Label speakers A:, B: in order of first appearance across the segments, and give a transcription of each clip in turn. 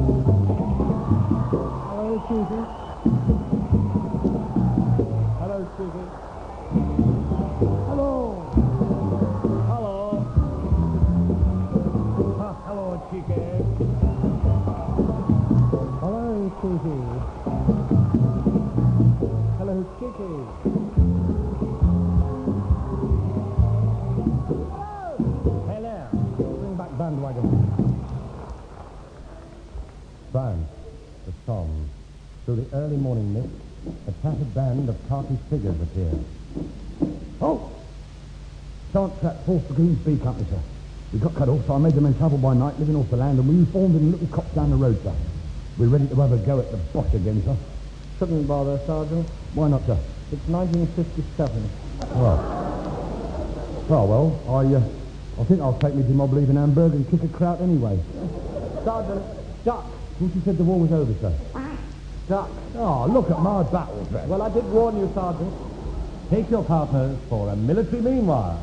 A: Hello, Susie. Hello, Susie. Hello. Hello. Hello, Chicky. Hello, Susie. Hello, Chicky. Hello. Bring back bandwagon.
B: Band, the song. Through the early morning mist, a tattered band of khaki figures appeared.
C: Oh! Sergeant Track, 4th Dragoons B Company, sir. We got cut off, so I made the men travel by night, living off the land, and we formed in a little copse down the road, sir. We're ready to have a go at the Boche again, sir.
A: Shouldn't bother, Sergeant.
C: Why not, sir?
A: It's 1957.
C: Well, I think I'll take me to mob leaving Hamburg and kick a kraut anyway.
A: Sergeant, duck.
C: Who said the war was over, sir?
A: Duck.
C: Oh, look at my battle dress.
A: Well, I did warn you, Sergeant.
B: Take your partners for a military meanwhile.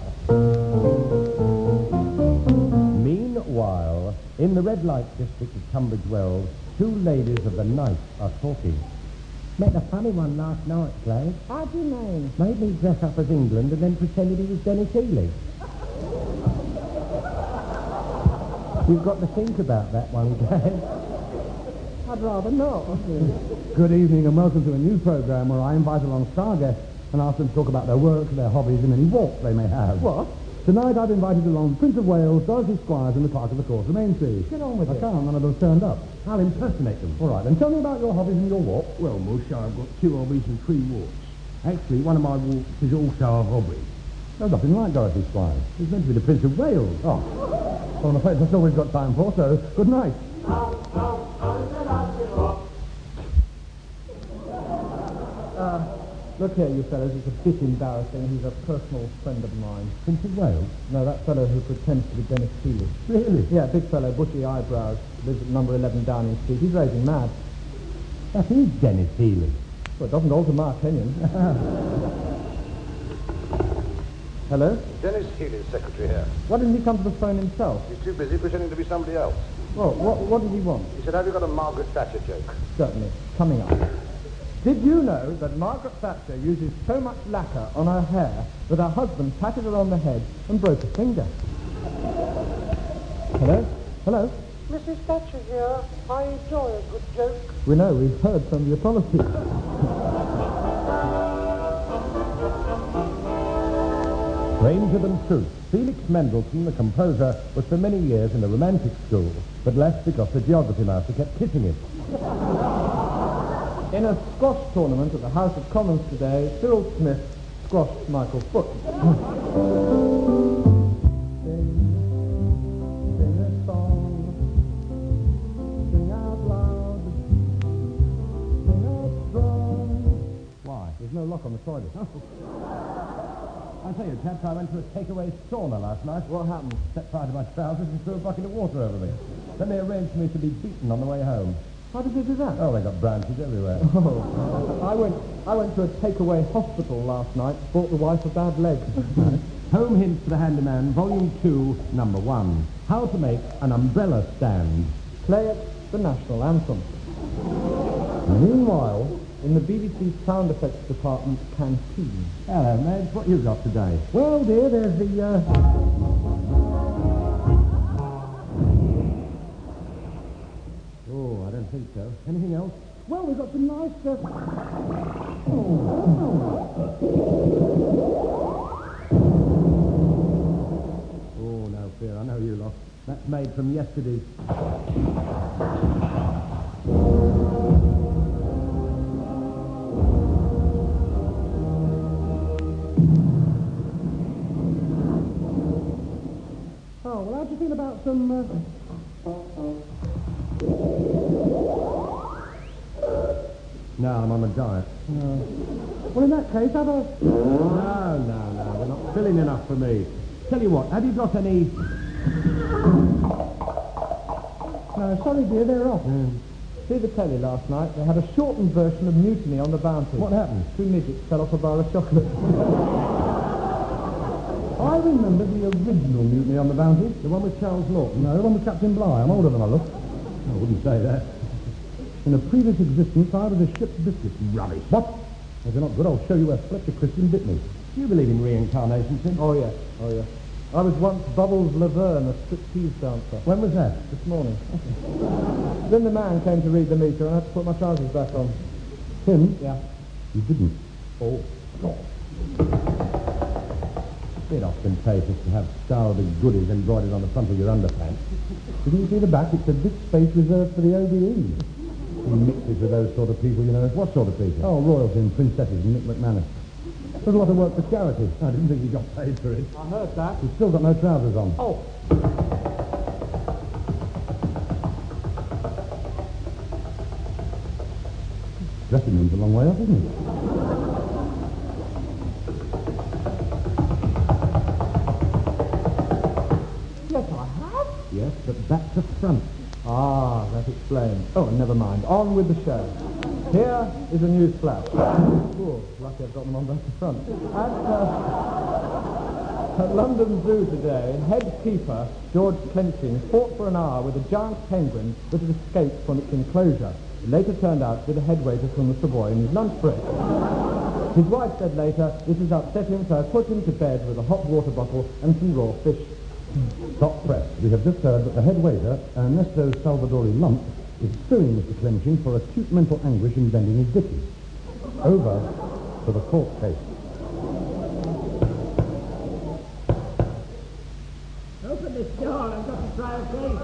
B: Meanwhile, in the red light district of Tunbridge Wells, two ladies of the night are talking. Met a funny one last night, Clay.
A: How do you mean?
B: Made me dress up as England and then pretended he was Dennis Healy. You've got to think about that one, Clay.
A: I'd rather not.
C: Good evening and welcome to a new programme where I invite along star guests and ask them to talk about their work, their hobbies and any walks they may have.
A: What?
C: Tonight I've invited along Prince of Wales, Dorothy Squires and the Clerk of the Court of Mainstream.
A: Get on with
C: I
A: it.
C: can't, none of them turned up.
B: I'll impersonate them.
C: All right, then tell me about your hobbies and your walk.
D: Well, Mush, I've got 2 hobbies and 3 walks. Actually, one of my walks is also a hobby.
C: There's nothing like Dorothy Squires. He's meant to be the Prince of Wales. Oh, well, I'm afraid that's all we've got time for, so good night.
A: Look here, you fellows, it's a bit embarrassing. He's a personal friend of mine.
B: Prince of Wales?
A: No, that fellow who pretends to be Dennis Healy.
B: Really?
A: Yeah, big fellow, bushy eyebrows, lives at number 11 Downing Street. He's raving mad.
B: That is Dennis Healy.
A: Well, it doesn't alter my opinion. Hello?
E: Dennis Healy's secretary here.
A: Why didn't he come to the phone himself?
E: He's too busy pretending to be somebody else.
A: Well, what did he want?
E: He said, have you got a Margaret Thatcher joke?
A: Certainly. Coming up. Did you know that Margaret Thatcher uses so much lacquer on her hair that her husband patted her on the head and broke a finger? Hello? Hello?
F: Mrs. Thatcher here. I enjoy a good joke.
A: We know, we've heard from the authorities.
B: Stranger than truth, Felix Mendelssohn, the composer, was for many years in the romantic school, but left because the geography master kept kissing him.
A: In a squash tournament at the House of Commons today, Cyril Smith squashed Michael Foot. Sing a song, sing out loud, sing out strong.
B: Why? There's no lock on the toilet. I'll tell you, chaps, I went to a takeaway sauna last night.
A: What happened?
B: Set fire to my trousers and threw a bucket of water over me. Then they arranged for me to be beaten on the way home.
A: How did you do that?
B: Oh, they got branches everywhere.
A: Oh, I went to a takeaway hospital last night, bought the wife a bad leg.
B: Home Hints for the Handyman, Volume 2, Number 1. How to make an umbrella stand.
A: Play it, the national anthem.
C: Meanwhile,
A: In the BBC sound effects department canteen.
B: Hello, Madge. What you got today?
C: well, dear, there's the,
B: Oh, I don't think so. Anything else?
C: well, we've got some nice,
B: Oh, no fear. I know you lot. That's made from yesterday's...
C: Oh, well, how'd you feel about some,
B: No, I'm on a diet.
C: well, in that case, have a...
B: No. They're not filling enough for me. Tell you what, have you got any...
A: No, sorry, dear, they're off. See the telly last night? They had a shortened version of Mutiny on the Bounty.
B: What happened?
A: 2 midgets fell off a bar of chocolate.
C: I remember the original Mutiny on the Bounty.
B: The one with Charles Lawton?
C: No, the one with Captain Bligh. I'm older than I look. I wouldn't say that. In a previous existence, I was a ship's biscuit. Rubbish. What? If you're not good, I'll show you where Fletcher Christian bit me.
B: Do you believe in reincarnation, Sid?
A: Oh, yes. Oh, yes. I was once Bubbles Laverne, a striptease dancer.
B: When was that?
A: This morning. Then the man came to read the meter and I had to put my trousers back on.
C: Him?
A: Yeah.
C: You didn't.
A: Oh.
B: Bit ostentatious to have Star Big Goodies embroidered on the front of your underpants.
C: Didn't you see the back? It said this space reserved for the OBE. He mixes with those sort of people, you know.
B: What sort of people?
C: Oh, royalty and princesses and Nick McManus. There's a lot of work for charity. I didn't think he got paid for it.
A: I heard that.
C: He's still got no trousers on.
A: Oh.
C: Dressing room's a long way up, isn't it?
A: Yes, I have.
B: Yes, but back to front.
A: Ah, that explains. Oh, never mind. On with the show. Here is a news flash. Oh, lucky I've got them on back to front. At London Zoo today, head keeper George Clenching fought for an hour with a giant penguin that had escaped from its enclosure. It later turned out to be the head waiter from the Savoy in his lunch break. His wife said later, this has upset him, so I put him to bed with a hot water bottle and some raw fish.
C: Top press. We have just heard that the head waiter, Ernesto Salvadori Lump, is suing Mr. Clenching for acute mental anguish in bending his dicky. Over to the court case.
G: Open this door, I've got to try a case.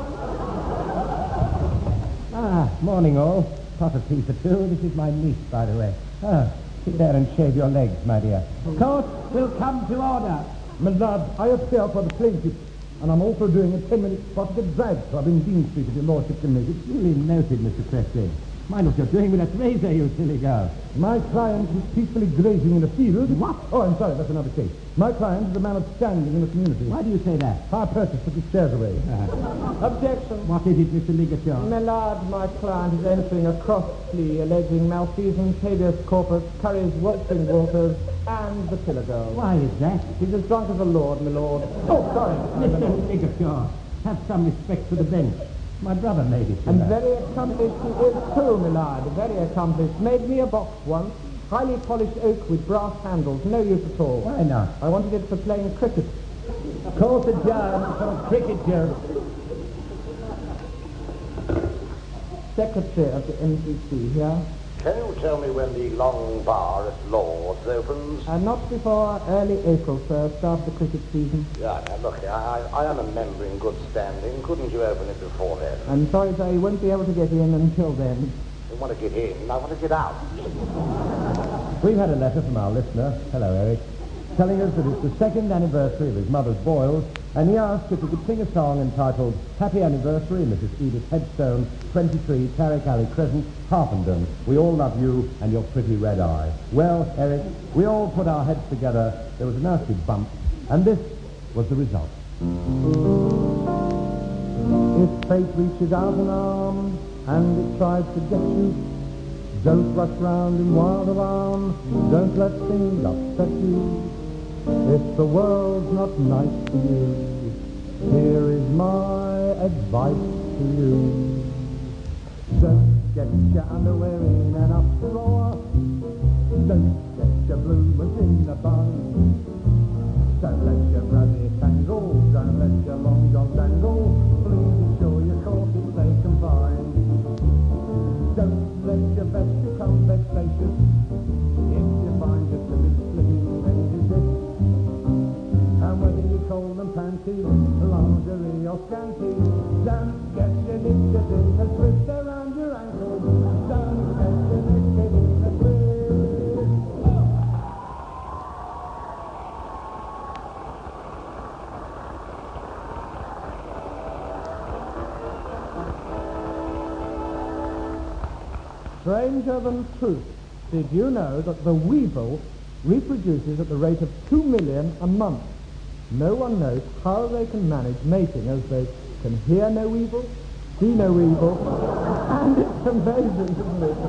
B: Morning all. Pot of tea for two. This is my niece, by the way. Sit there and shave your legs, my dear.
G: Court will come to order.
C: My lord, I appear for the plaintiff, and I'm also doing a 10-minute spot at Drag Club in Dean Street, if your lordship can make it.
B: Duly noted, Mr. Cressley. Mind what you're doing with that razor, you silly girl.
C: My client is peacefully grazing in a field. What? Oh, I'm sorry, that's another case. My client is a man of standing in the community.
B: Why do you say that?
C: High purchase took his shares away.
A: Objection.
B: What is it, Mr. Ligature?
A: My lord, my client is entering a cross plea alleging malfeasance, habeas corpus, Curry's waltzing waters, and the Killer Girl.
B: Why is that?
A: He's as drunk as a lord, my lord. Oh, sorry.
B: Mr. Ligature, have some respect for the bench. My brother made it, you
A: And
B: know.
A: very accomplished he is too, my lord. Very accomplished. Made me a box once. Highly polished oak with brass handles. No use at all.
B: Why not?
A: I wanted it for playing cricket.
B: Court adjourned for a cricket joke.
A: Secretary of the MCC here.
E: Can you tell me when the long bar at Lord's opens?
A: Not before early April, sir. Start the cricket season.
E: Yeah, now look, I am a member in good standing. Couldn't you open it before then?
A: I'm sorry, sir. You won't be able to get in until then.
E: I want to get in. I want to get out.
B: We've had a letter from our listener, hello Eric, telling us that it's the second anniversary of his mother's boils, and he asked if he could sing a song entitled Happy Anniversary, Mrs. Edith Headstone, 23, Carrick Alley Crescent, Harpenden. We all love you and your pretty red eye. Well, Eric, we all put our heads together, there was a nasty bump, and this was the result.
C: If fate reaches out an arm and it tries to get you, don't rush round in wild alarm. Don't let things upset you. If the world's not nice to you, here is my advice to you. Don't get your underwear in an uproar. Don't get your bloomers in a bun. Don't let your brother tangle. Don't let your long john dangle. Please ensure your courses they can find. Don't let your vest become vexatious. If you find your slippers slipping, then you dip. And whether you call them panties, lingerie or scanty, don't get your knickers in a twist around your ankle. Don't get your knickers in a twist.
A: Stranger than truth. Did you know that the weevil reproduces at the rate of 2 million a month? No one knows how they can manage mating, as they can hear no weevil, see no weevil, and it's amazing, isn't it?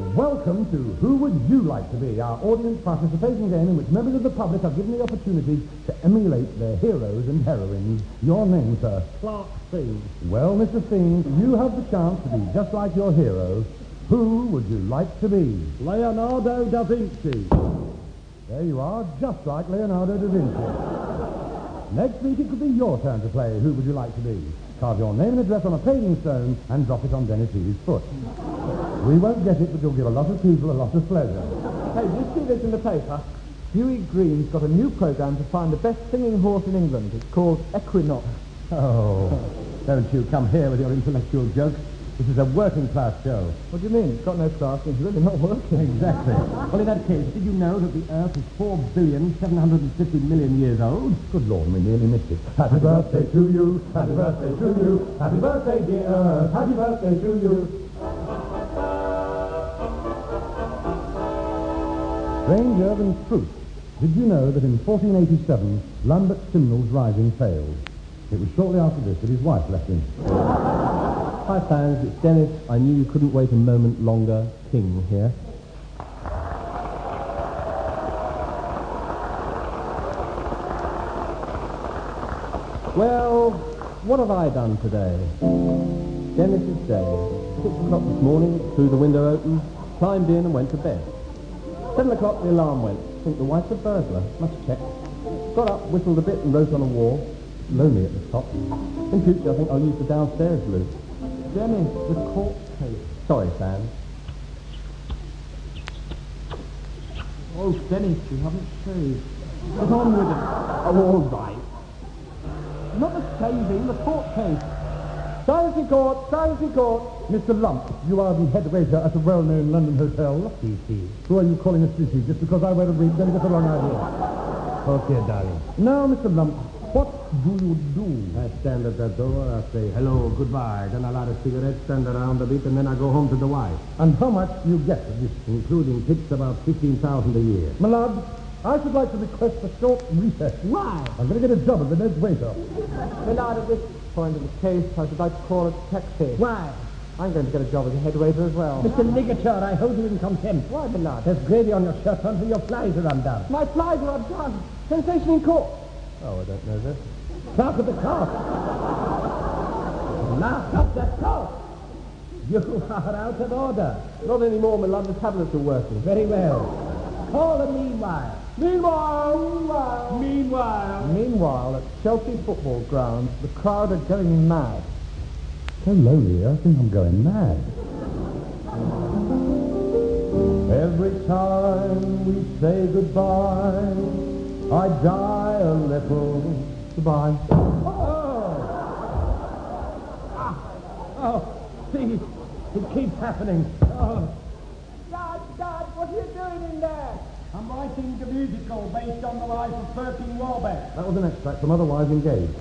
C: Welcome to Who Would You Like to Be, our audience participation game in which members of the public are given the opportunity to emulate their heroes and heroines. Your name, sir?
G: Clark Field.
C: Well, Mr. Thing, you have the chance to be just like your hero. Who would you like to be?
G: Leonardo da Vinci.
C: There you are, just like Leonardo da Vinci. Next week it could be your turn to play Who Would You Like to Be? Carve your name and address on a paving stone and drop it on Dennis Healy's foot. We won't get it, but you'll give a lot of people a lot of pleasure.
A: Hey, did you see this in the paper? Huey Green's got a new programme to find the best singing horse in England. It's called Equinox.
B: Oh, don't you come here with your intellectual jokes. This is a working-class show.
A: What do you mean? It's got no class. It's really not working.
B: Exactly. Well, in that case, did you know that the Earth is 4,750,000,000 years old?
C: Good Lord, we nearly missed it. Happy birthday to you, happy birthday to you, happy birthday dear Earth, happy birthday to you. Stranger than truth. Did you know that in 1487, Lambert Simnel's Rising failed? It was shortly after this that his wife left him.
B: Hi, fans. It's Dennis. I knew you couldn't wait a moment longer. King here. Well, what have I done today? Dennis's day. 6 o'clock this morning, threw the window open, climbed in and went to bed. 7 o'clock, the alarm went. I think the wife's a burglar. Must check. Got up, whistled a bit and wrote on a wall. Lonely at the top. In future, I think I'll use the downstairs route.
A: Dennis, the court case.
B: Sorry, Sam.
A: Oh, Dennis, you haven't shaved. Get on with it.
B: Oh, all right.
A: Not the shaving, the court case. Silence in court, silence in court.
C: Mr. Lump, you are the head waiter at a well-known London hotel. Who are you calling a sissy just because I wear a wig? Don't get the wrong idea.
D: Okay, darling.
C: Now, Mr. Lump, what do you do?
D: I stand at the door, I say hello, goodbye, then I light a cigarette, stand around a bit, and then I go home to the wife,
C: And how much do you get for this?
D: including tips about 15,000 a year.
C: My lord, I should like to request a short recess.
A: Why?
C: I'm going to get a job as the head waiter.
A: Millard, at this point in the case, I should like to call a taxi.
G: Why?
A: I'm going to get a job as a head waiter as well.
G: Mr. Ligature, I hold you in contempt.
A: Why, Millard?
G: There's gravy on your shirt until your flies are undone.
A: My flies are undone. Sensation in court.
B: Oh, I don't know this.
G: Clerk of the court. Clerk of the court. You are out of order.
A: Not anymore, Millard. The tablets are working.
G: Very well. Call a meanwhile.
A: Meanwhile, at Chelsea football grounds, the crowd are going mad.
C: So lonely here, I think I'm going mad. Every time we say goodbye, I die a little. Goodbye.
G: Oh, please. It keeps happening. Oh.
A: Dad, what are you doing in there?
G: I'm writing the musical based on the life of Perkin Warbeck.
C: That was an extract from Otherwise Engaged.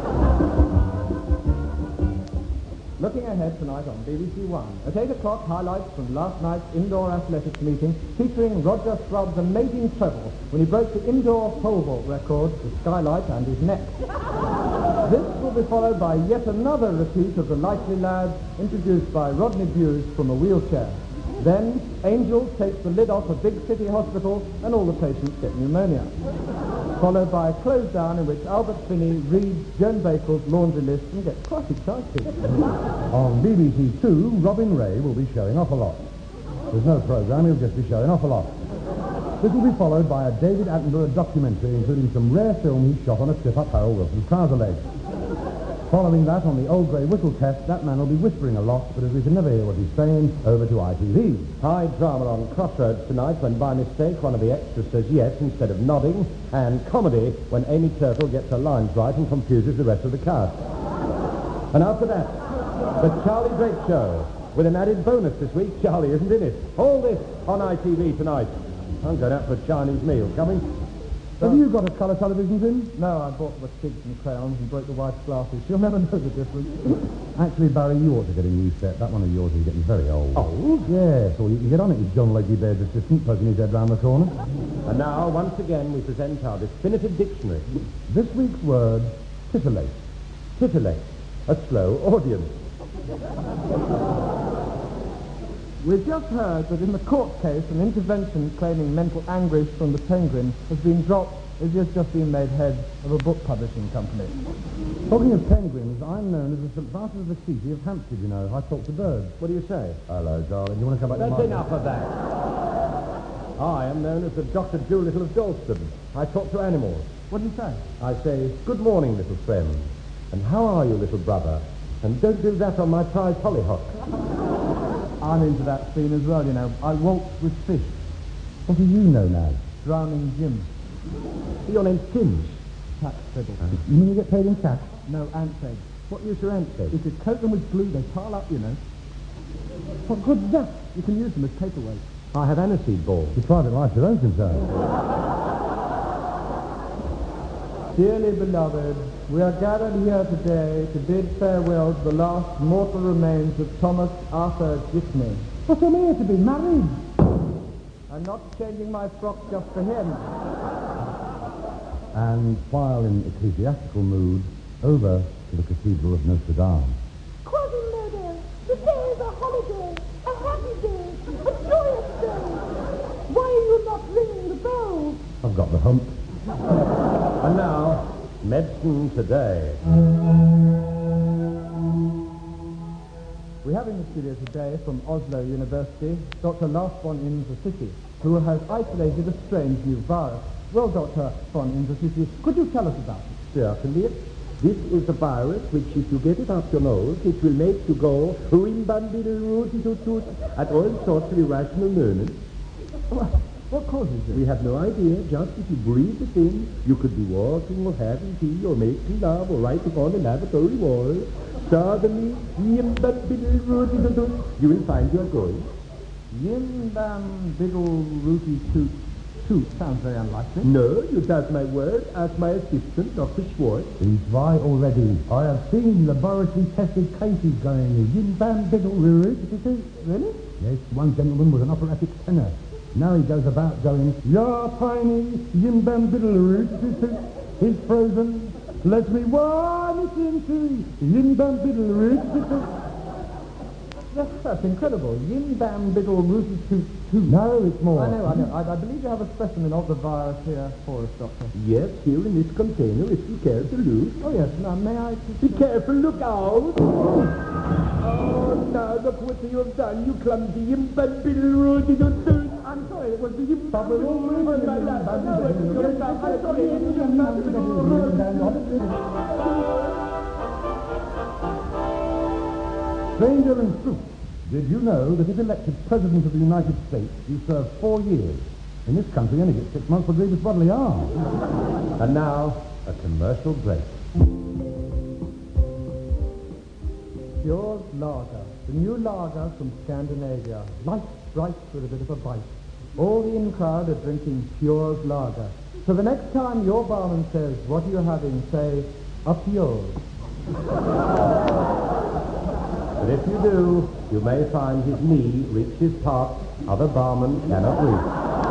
A: Looking ahead tonight on BBC One. At 8 o'clock, highlights from last night's indoor athletics meeting featuring Roger Scrubb's amazing treble when he broke the indoor pole vault record with Skylight and his neck. This will be followed by yet another repeat of the Likely Lads introduced by Rodney Buse from a wheelchair. Then, Angels takes the lid off a big city hospital and all the patients get pneumonia. Followed by a close down in which Albert Finney reads Joan Bakell's laundry list and gets quite excited.
C: On BBC Two, Robin Ray will be showing off a lot. There's no programme, he'll just be showing off a lot. This will be followed by a David Attenborough documentary including some rare film he shot on a trip up Harold Wilson's trouser legs. Following that, on the Old Grey Whistle test, that man will be whispering a lot, but as we can never hear what he's saying, over to ITV.
B: High drama on Crossroads tonight when by mistake one of the extras says yes instead of nodding, and comedy when Amy Turtle gets her lines right and confuses the rest of the cast. And after that, the Charlie Drake Show, with an added bonus this week. Charlie isn't in it. All this on ITV tonight. I'm going out for a Chinese meal. Coming?
C: Have you got a colour television, Tim?
A: No, I bought the skids and crayons and broke the wife's glasses. She'll never know the difference.
C: Actually, Barry, you ought to get a new set. That one of yours is getting very old.
B: Old?
C: Yes, or you can get on it with John Leggy Bear's assistant poking his head round the corner.
B: And now, once again, we present our definitive dictionary.
C: This week's word, titillate.
B: Titillate. A slow audience.
A: We've just heard that in the court case, an intervention claiming mental anguish from the penguin has been dropped as he has just been made head of a book publishing company.
C: Talking of penguins, I'm known as the St. Vitus of Assisi of Hampstead, you know. I talk to birds.
B: What do you say?
C: Hello, darling. You want to come back to
B: That's
C: my...
B: enough of that. I am known as the Dr. Dolittle of Dalston. I talk to animals.
A: What do you say?
B: I say, good morning, little friend. And how are you, little brother? And don't do that on my prize hollyhock.
A: I'm into that scene as well, you know. I waltz with fish.
C: What do you know now?
A: Drowning Jim.
B: Your name's Tinge.
A: Tax fiddle.
C: You mean you get paid in cash?
A: No, ants eggs.
B: What use are ants eggs?
A: If you coat them with glue, they pile up, you know. What good's that? You can use them as paperweight.
B: I have aniseed balls.
C: Your private life's your own concern.
A: Dearly beloved, we are gathered here today to bid farewell to the last mortal remains of Thomas Arthur Gibney.
C: What's the matter to be married?
A: I'm not changing my frock just for him.
C: And while in ecclesiastical mood, over to the Cathedral of Notre Dame.
F: Quasimodo, today is a holiday, a happy day, a joyous day. Why are you not ringing the bells?
C: I've got the hump.
B: And now, medicine today.
A: We have in the studio today from Oslo University, Dr. Lars von Inversity, who has isolated a strange new virus. Well, Dr. von Inversity, could you tell us about it?
B: Certainly. This is a virus which, if you get it up your nose, it will make you go rim-bam-diddle-rooty-toot-toot at all sorts of irrational moments.
A: What causes it?
B: We have no idea. Just if you breathe it in, you could be walking or having tea or making love or writing on a lavatory wall. Suddenly, rim-bam-diddle-rooty-toot-toot, you will find you are going.
A: Yim bam biddle rooty toot toot sounds very unlikely.
B: No, you doubt my word. Ask my assistant, Dr. Schwartz.
C: He's right already. I have seen laboratory-tested cases going in.
A: Really?
C: Yes, one gentleman was an operatic tenor. Now he goes about going, "Ya piney, yim bam biddle he's frozen. Let me warm it into yim bam biddle
A: That's incredible. Yim bam biddle rooty toot toot.
C: No, it's more.
A: I know. I believe you have a specimen of the virus here for us, Doctor.
B: Yes, here in this container, if you care to look.
A: Oh, yes. Now, may I...
B: Be careful, look out! Oh, now look what you have done, you clumsy yim-bam-biddle-roo-dee-doo-doo.
A: I'm sorry, it was the yim bam
B: I'm
C: Stranger in truth, did you know that if elected President of the United States, you serve 4 years? In this country, you only get 6 months for grievous bodily harm.
B: And now, a commercial break.
A: Pure lager. The new lager from Scandinavia. Light, bright, with a bit of a bite. All the in crowd are drinking Pure's lager. So the next time your barman says, "What are you having?" say, "A Pure."
B: But if you do, you may find his knee reach his part other barmen cannot reach.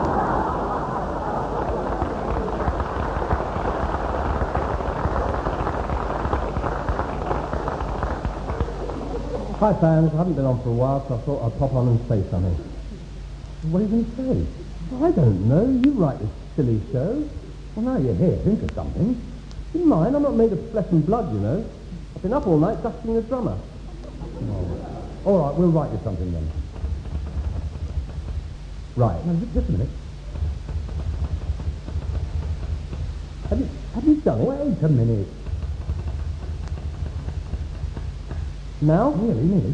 D: Hi, fans. I haven't been on for a while, so I thought I'd pop on and say something.
C: What are you going to say?
D: I don't know. You write this silly show.
C: Well, now you're here, think of something.
D: In mine, I'm not made of flesh and blood, you know. I've been up all night dusting the drummer.
C: All right, we'll write you something then. Right, now, just a minute.
D: Have you done it?
C: Wait a minute.
D: Now?
C: Nearly.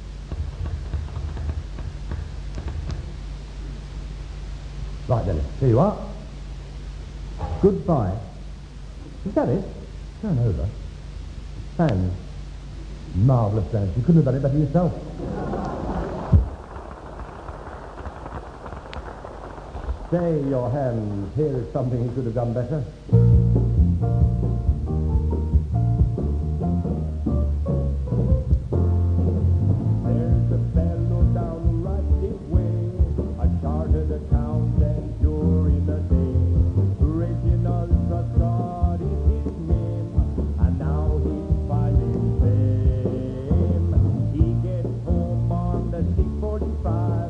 C: Right then, here you are.
D: Goodbye. Is that it?
C: Turn over.
D: Fans.
C: Marvellous, Dan. You couldn't have done it better yourself.
B: Stay your hands. Here is something he could have done better. There's a fellow down right this way, a chartered accountant during the day. Reginald Truscott is his name, and now he's finding fame. He gets home on the 6:45.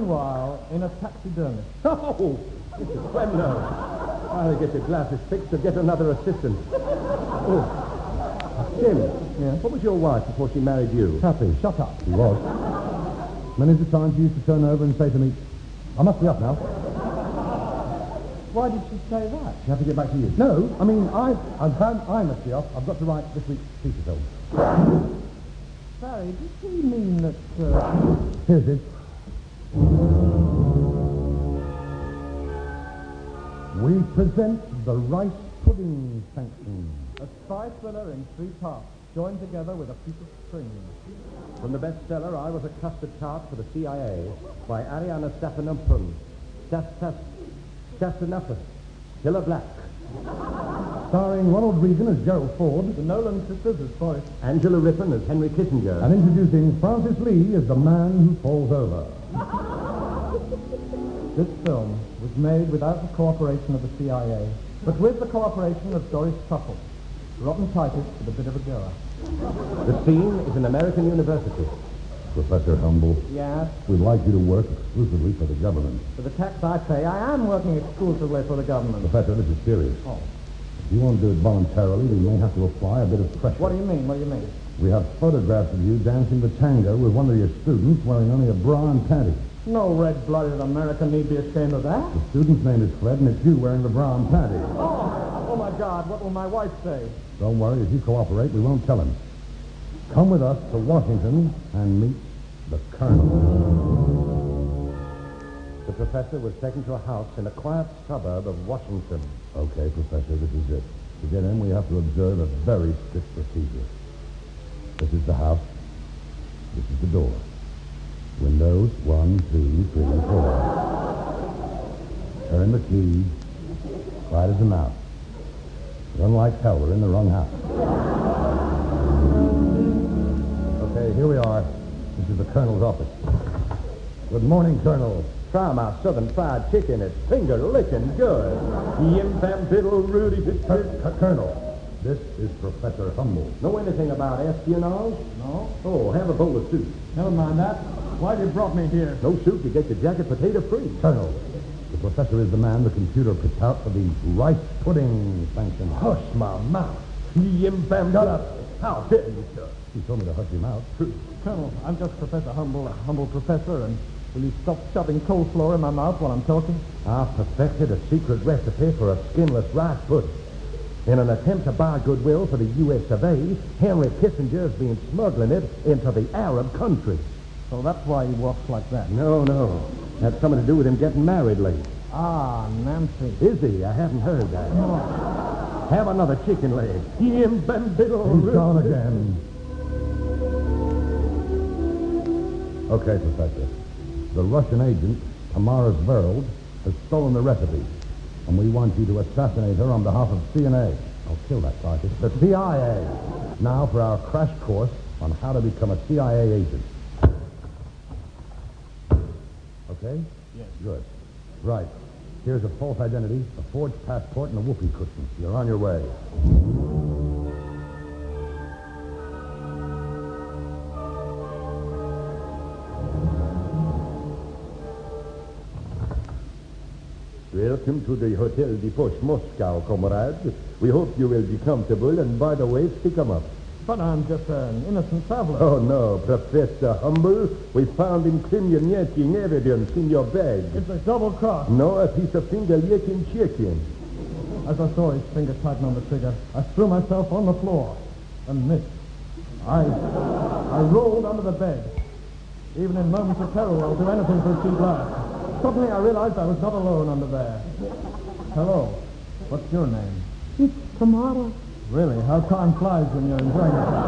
A: Meanwhile, in a taxidermist.
B: Oh, Mr. Twemlow. I'll get your glasses fixed or get another assistant. Oh, Jim.
A: Yes?
B: What was your wife before she married you?
C: Happy, shut up. He was. Many's the time she used to turn over and say to me, I must be up now.
A: Why did she say that?
C: You have to get back to you. No, I mean, I must be off. I've got to write this week's feature film.
A: Barry, did she mean that...
C: Here it is. We present the rice pudding sanction.
A: A spy thriller in 3 parts, joined together with a piece of string.
B: From the bestseller, I Was a Custard Tart for the CIA by Ariana Stephanopoulos. Stephanopoulos. Killer Black.
C: Starring Ronald Reagan as Gerald Ford.
A: The Nolan sisters as Forrest.
B: Angela Rippon as Henry Kissinger.
C: And introducing Francis Lee as the man who falls over.
A: This film was made without the cooperation of the CIA, but with the cooperation of Doris Truffle, rotten typist with a bit of a goer.
B: The scene is an American university.
C: Professor Humble,
A: Yes,
C: we'd like you to work exclusively for the government.
A: for the tax I pay, I am working exclusively for the government.
C: Professor, this is serious.
A: Oh.
C: If you won't do it voluntarily, we may have to apply a bit of pressure.
A: What do you mean? What do you mean?
C: We have photographs of you dancing the tango with one of your students wearing only a bra and panties.
A: No red-blooded American need be ashamed of that.
C: The student's name is Fred, and it's you wearing the bra and panties.
A: Oh my God, what will my wife say?
C: Don't worry, if you cooperate, we won't tell him. Come with us to Washington and meet the Colonel.
B: The professor was taken to a house in a quiet suburb of Washington.
C: Okay, Professor, this is it. To get in, we have to observe a very strict procedure. This is the house. This is the door. Windows 1, 2, 3, and 4. Turn the key. Quiet as a mouse. Run like hell. We're in the wrong house. Okay, here we are. This is the Colonel's office. Good morning, Colonel.
B: Try my southern fried chicken. It's finger-licking good. Yim bam diddle Rudy.
C: Colonel, this is Professor Humble.
B: Know anything about espionage?
A: No?
B: Oh, have a bowl of soup.
A: Never mind that. Why have you brought me here?
B: No soup, you get your jacket potato free.
C: Colonel, the professor is the man the computer picked out for the rice pudding sanction.
B: Hush my mouth. Yim bam.
C: Shut up.
B: How dare you, sir?
C: He told me to hush him out.
A: Colonel, I'm just Professor Humble, a humble professor, and will you stop shoving coleslaw in my mouth while I'm talking?
B: I've perfected a secret recipe for a skinless rice pudding. In an attempt to buy goodwill for the U.S. of A., Henry Kissinger has been smuggling it into the Arab countries.
A: So that's why he walks like that.
B: No. Had something to do with him getting married late.
A: Ah, Nancy.
B: Is he? I haven't heard that. Have another chicken leg. Yim bam diddle.
C: He's gone again. Okay, Professor. The Russian agent, Tamara Zverld, has stolen the recipe, and we want you to assassinate her on behalf of CNA. I'll kill that scientist. The CIA. Now for our crash course on how to become a CIA agent. Okay?
A: Yes.
C: Good. Right. Here's a false identity, a forged passport, and a whoopee cushion. You're on your way.
B: Welcome to the Hotel de Poche Moscow, comrade. We hope you will be comfortable, and by the way, stick 'em up.
A: But I'm just an innocent traveler.
B: Oh, no, Professor Humble. We found incriminating evidence in your bag.
A: It's a double cross.
B: No, a piece of finger-licking chicken.
A: As I saw his finger tighten on the trigger, I threw myself on the floor and missed. I rolled under the bed. Even in moments of peril, I'll do anything for a cheap laugh. Suddenly I realized I was not alone under there. Hello. What's your name?
F: It's Tamara.
A: Really? How time flies when you're enjoying yourself.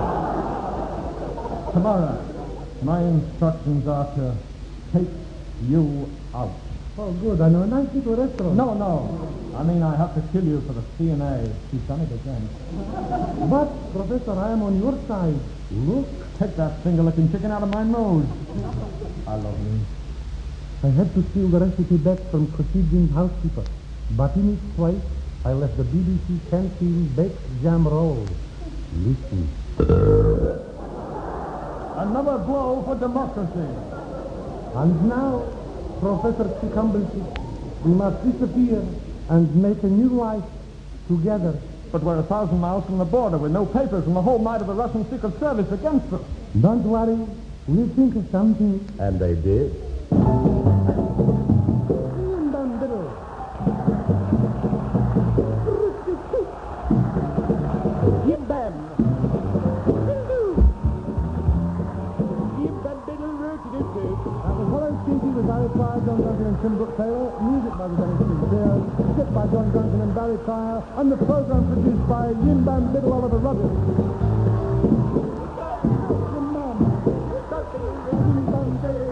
A: Tamara, my instructions are to take you out.
F: Oh, good. I know a nice little restaurant.
A: No. I mean, I have to kill you for the CNA. She's done it again.
F: But, Professor, I am on your side.
A: Look, take that finger-licking chicken out of my nose. I love you.
F: I had to steal the recipe back from Kosygin housekeeper. But in its place, I left the BBC canteen baked jam roll. Listen.
A: Another blow for democracy.
F: And now, Professor Tecumseh, we must disappear and make a new life together.
A: But we're 1,000 miles from the border with no papers and the whole might of the Russian Secret Service against us.
F: Don't worry, we'll think of something.
B: And they did.
G: Jim Bam. Jim Bam Biddle Roo-to-doo-doo.
F: That was Hollow Stinky with Barry Pryor, John Duncan and Tim Brooke Taylor. Music by the Dennis Sinclair. Script by John Duncan and Barry Pryor. And the program produced by Jim Bam Biddle Oliver Rogers. Jim Bam. Jim Bam Biddle.